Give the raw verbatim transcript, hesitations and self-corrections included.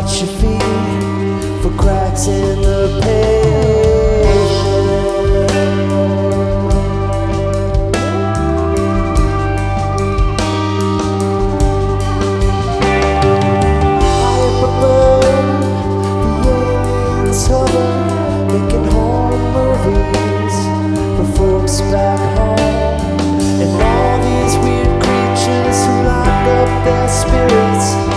watch your feet for cracks in the pavement.